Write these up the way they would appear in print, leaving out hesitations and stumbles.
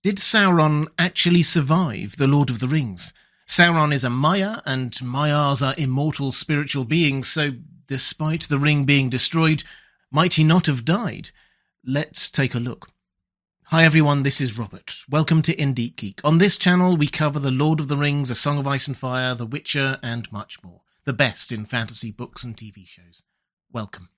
Did Sauron actually survive The Lord of the Rings? Sauron is a Maiar, and Maiars are immortal spiritual beings, so despite the ring being destroyed, might he not have died? Let's take a look. Hi everyone, this is Robert. Welcome to In Deep Geek. On this channel we cover The Lord of the Rings, A Song of Ice and Fire, The Witcher, and much more. The best in fantasy books and TV shows. Welcome.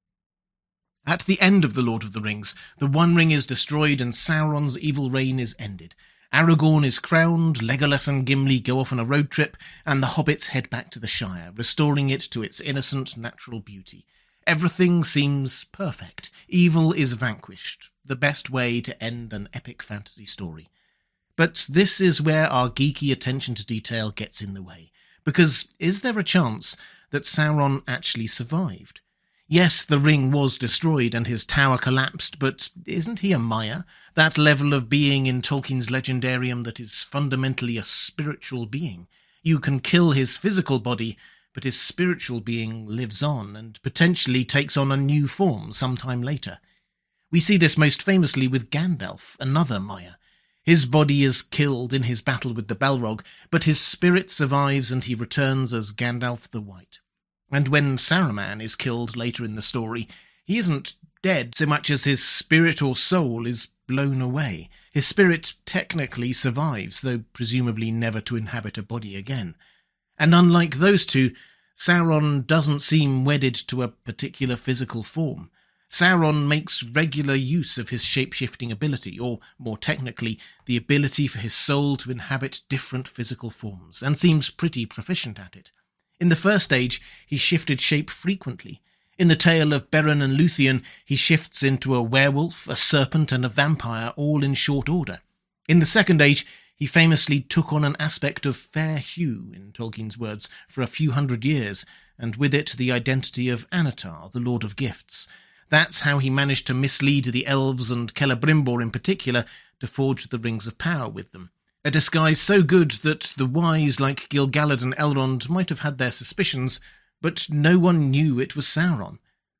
At the end of The Lord of the Rings, the One Ring is destroyed and Sauron's evil reign is ended. Aragorn is crowned, Legolas and Gimli go off on a road trip, and the hobbits head back to the Shire, restoring it to its innocent, natural beauty. Everything seems perfect. Evil is vanquished. The best way to end an epic fantasy story. But this is where our geeky attention to detail gets in the way. Because is there a chance that Sauron actually survived? Yes, the ring was destroyed and his tower collapsed, but isn't he a Maiar? That level of being in Tolkien's legendarium that is fundamentally a spiritual being. You can kill his physical body, but his spiritual being lives on and potentially takes on a new form sometime later. We see this most famously with Gandalf, another Maiar. His body is killed in his battle with the Balrog, but his spirit survives and he returns as Gandalf the White. And when Saruman is killed later in the story, he isn't dead so much as his spirit or soul is blown away. His spirit technically survives, though presumably never to inhabit a body again. And unlike those two, Sauron doesn't seem wedded to a particular physical form. Sauron makes regular use of his shape-shifting ability, or more technically, the ability for his soul to inhabit different physical forms, and seems pretty proficient at it. In the first age, he shifted shape frequently. In the tale of Beren and Luthien, he shifts into a werewolf, a serpent, and a vampire, all in short order. In the second age, he famously took on an aspect of fair hue, in Tolkien's words, for a few hundred years, and with it the identity of Anatar, the Lord of Gifts. That's how he managed to mislead the elves and Celebrimbor in particular to forge the Rings of Power with them. A disguise so good that the wise like Gil-galad and Elrond might have had their suspicions, but no one knew it was Sauron.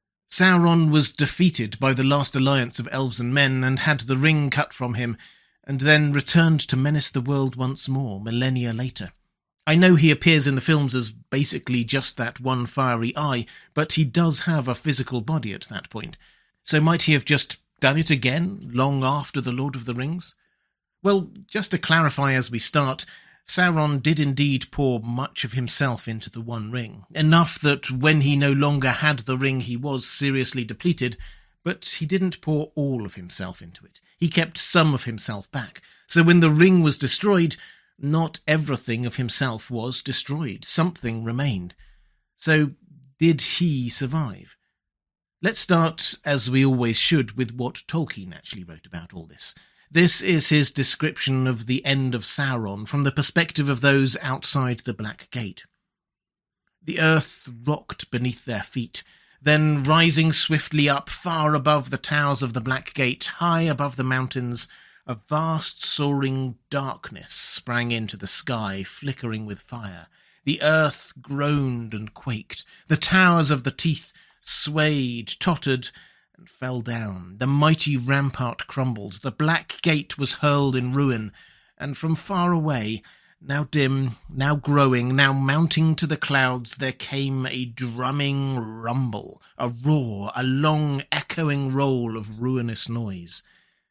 Sauron was defeated by the last alliance of elves and men and had the ring cut from him, and then returned to menace the world once more, millennia later. I know he appears in the films as basically just that one fiery eye, but he does have a physical body at that point. So might he have just done it again, long after The Lord of the Rings? Well, just to clarify as we start, Sauron did indeed pour much of himself into the One Ring, enough that when he no longer had the ring he was seriously depleted, but he didn't pour all of himself into it. He kept some of himself back, so when the ring was destroyed, not everything of himself was destroyed. Something remained. So, did he survive? Let's start, as we always should, with what Tolkien actually wrote about all this. This is his description of the end of Sauron from the perspective of those outside the Black Gate. The earth rocked beneath their feet, then rising swiftly up far above the towers of the Black Gate, high above the mountains, a vast soaring darkness sprang into the sky, flickering with fire. The earth groaned and quaked. The towers of the Teeth swayed, tottered, and fell down. The mighty rampart crumbled. The Black Gate was hurled in ruin, and from far away, now dim, now growing, now mounting to the clouds, there came a drumming rumble, a roar, a long echoing roll of ruinous noise.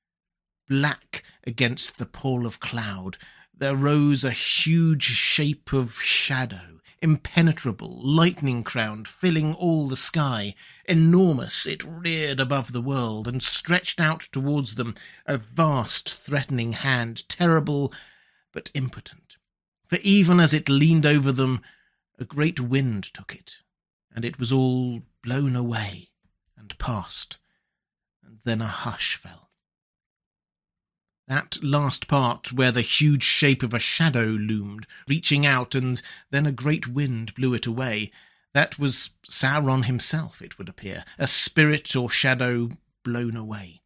Black against the pall of cloud, there rose a huge shape of shadow, impenetrable, lightning-crowned, filling all the sky. Enormous, it reared above the world and stretched out towards them, a vast, threatening hand, terrible but impotent. For even as it leaned over them, a great wind took it, and it was all blown away and past, and then a hush fell. That last part where the huge shape of a shadow loomed, reaching out, and then a great wind blew it away, that was Sauron himself, it would appear, a spirit or shadow blown away.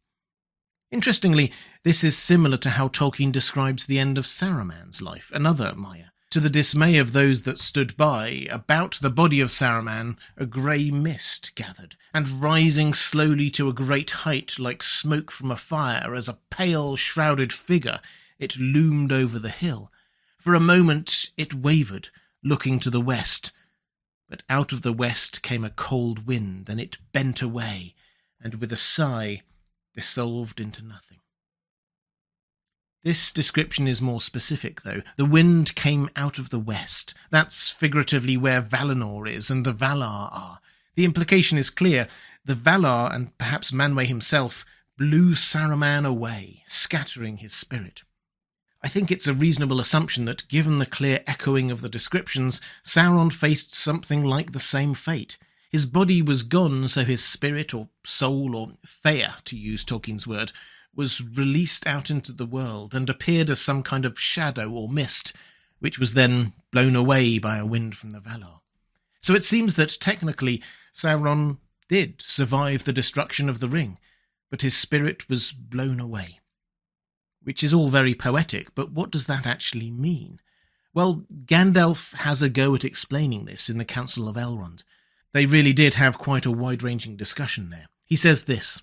Interestingly, this is similar to how Tolkien describes the end of Saruman's life, another Maiar. To the dismay of those that stood by, about the body of Saruman a grey mist gathered, and rising slowly to a great height like smoke from a fire, as a pale shrouded figure, it loomed over the hill. For a moment it wavered, looking to the west, but out of the west came a cold wind, and it bent away, and with a sigh dissolved into nothing. This description is more specific, though. The wind came out of the west. That's figuratively where Valinor is and the Valar are. The implication is clear. The Valar, and perhaps Manwë himself, blew Saruman away, scattering his spirit. I think it's a reasonable assumption that, given the clear echoing of the descriptions, Sauron faced something like the same fate. His body was gone, so his spirit, or soul, or Feia, to use Tolkien's word, was released out into the world and appeared as some kind of shadow or mist, which was then blown away by a wind from the Valar. So it seems that technically Sauron did survive the destruction of the ring, but his spirit was blown away. Which is all very poetic, but what does that actually mean? Well, Gandalf has a go at explaining this in the Council of Elrond. They really did have quite a wide-ranging discussion there. He says this: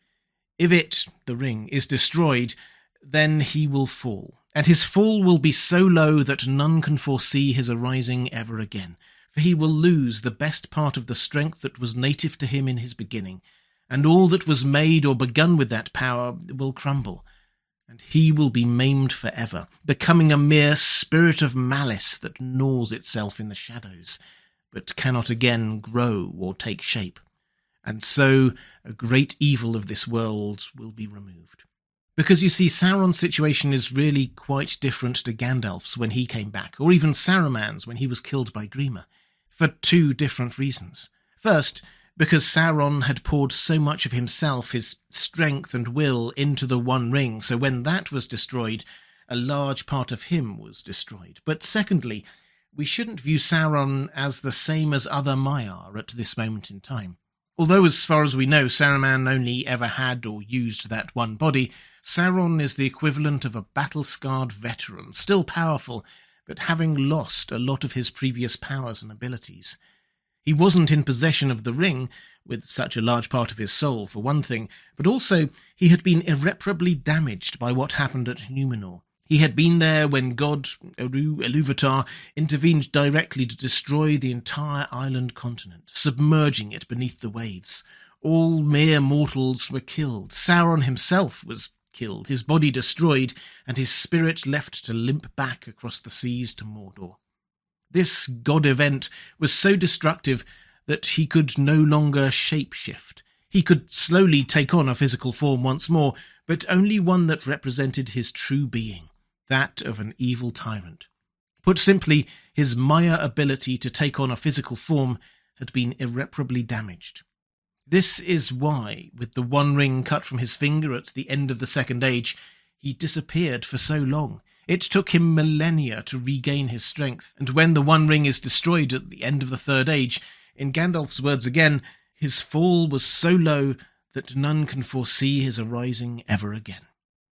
"If it, the ring, is destroyed, then he will fall, and his fall will be so low that none can foresee his arising ever again, for he will lose the best part of the strength that was native to him in his beginning, and all that was made or begun with that power will crumble, and he will be maimed forever, becoming a mere spirit of malice that gnaws itself in the shadows, but cannot again grow or take shape. And so a great evil of this world will be removed." Because you see, Sauron's situation is really quite different to Gandalf's when he came back, or even Saruman's when he was killed by Grima, for two different reasons. First, because Sauron had poured so much of himself, his strength and will, into the One Ring, so when that was destroyed, a large part of him was destroyed. But secondly, we shouldn't view Sauron as the same as other Maiar at this moment in time. Although, as far as we know, Saruman only ever had or used that one body, Sauron is the equivalent of a battle-scarred veteran, still powerful, but having lost a lot of his previous powers and abilities. He wasn't in possession of the ring, with such a large part of his soul, for one thing, but also he had been irreparably damaged by what happened at Númenor. He had been there when god Iluvatar intervened directly to destroy the entire island continent, submerging it beneath the waves. All mere mortals were killed. Sauron himself was killed, his body destroyed, and his spirit left to limp back across the seas to Mordor. This god event was so destructive that he could no longer shape-shift. He could slowly take on a physical form once more, but only one that represented his true being, that of an evil tyrant. Put simply, his Maya ability to take on a physical form had been irreparably damaged. This is why, with the One Ring cut from his finger at the end of the Second Age, he disappeared for so long. It took him millennia to regain his strength, and when the One Ring is destroyed at the end of the Third Age, in Gandalf's words again, his fall was so low that none can foresee his arising ever again.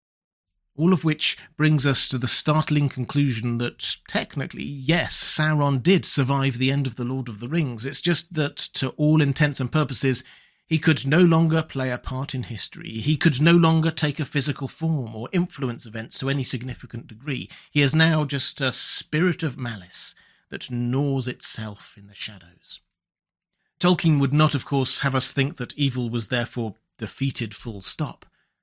All of which brings us to the startling conclusion that, technically, yes, Sauron did survive the end of The Lord of the Rings. It's just that, to all intents and purposes, he could no longer play a part in history. He could no longer take a physical form or influence events to any significant degree. He is now just a spirit of malice that gnaws itself in the shadows. Tolkien would not, of course, have us think that evil was therefore defeated full stop.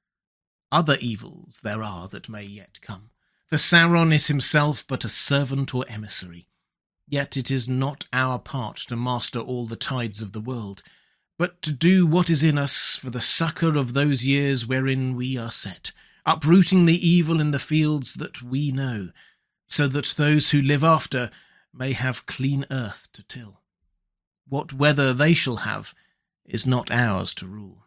Other evils there are that may yet come, for Sauron is himself but a servant or emissary. Yet it is not our part to master all the tides of the world, but to do what is in us for the succour of those years wherein we are set, uprooting the evil in the fields that we know, so that those who live after may have clean earth to till. What weather they shall have is not ours to rule.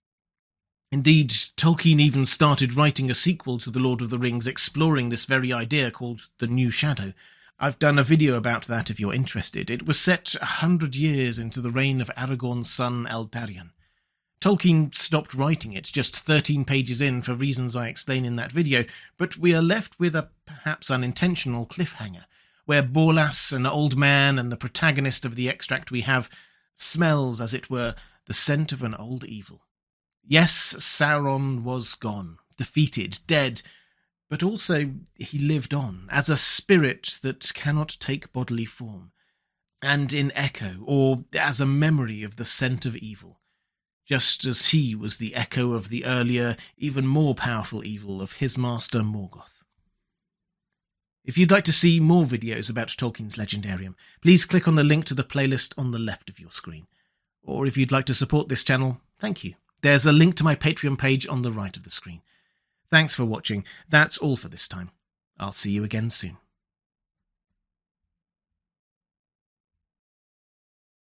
Indeed, Tolkien even started writing a sequel to The Lord of the Rings exploring this very idea called The New Shadow. I've done a video about that if you're interested. It was set 100 years into the reign of Aragorn's son Eldarion. Tolkien stopped writing it just 13 pages in for reasons I explain in that video, but we are left with a perhaps unintentional cliffhanger. where Borlas, an old man and the protagonist of the extract we have, smells, as it were, the scent of an old evil. Yes, Sauron was gone, defeated, dead, but also he lived on, as a spirit that cannot take bodily form, and in echo, or as a memory of the scent of evil, just as he was the echo of the earlier, even more powerful evil of his master Morgoth. If you'd like to see more videos about Tolkien's Legendarium, please click on the link to the playlist on the left of your screen. Or if you'd like to support this channel, thank you. There's a link to my Patreon page on the right of the screen. Thanks for watching. That's all for this time. I'll see you again soon.